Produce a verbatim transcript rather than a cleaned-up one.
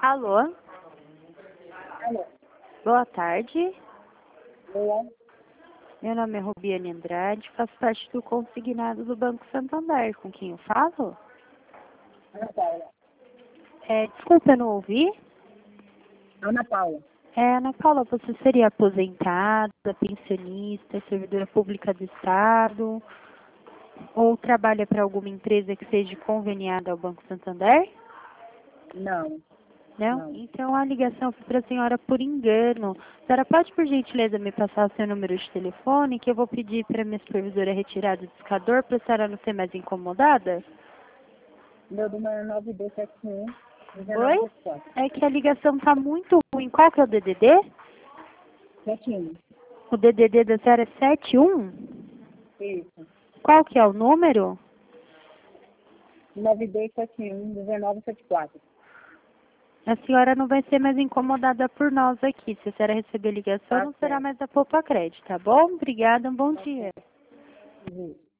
Alô? Alô? Boa tarde. Boa. Meu nome é Rubiane Andrade, faço parte do consignado do Banco Santander. Com quem eu falo? Ana Paula. É, desculpa, eu não ouvi. Ana Paula. É, Ana Paula, você seria aposentada, pensionista, servidora pública do Estado? Ou trabalha para alguma empresa que seja conveniada ao Banco Santander? Não. Não? Não. Então a ligação foi para a senhora por engano. A senhora pode, por gentileza, me passar o seu número de telefone, que eu vou pedir para minha supervisora retirar do discador para a senhora não ser mais incomodada? Meu número é nove dois sete um, Oi? dezenove sete quatro. É que a ligação está muito ruim. Qual que é o D D D? sete um. O D D D da senhora é sete um? Isso. Qual que é o número? nove dois sete um, dezenove sete quatro. A senhora não vai ser mais incomodada por nós aqui. Se a senhora receber ligação, Tá não será certo. mais da Poupa Crédito, tá bom? Obrigada, um bom dia. Uhum.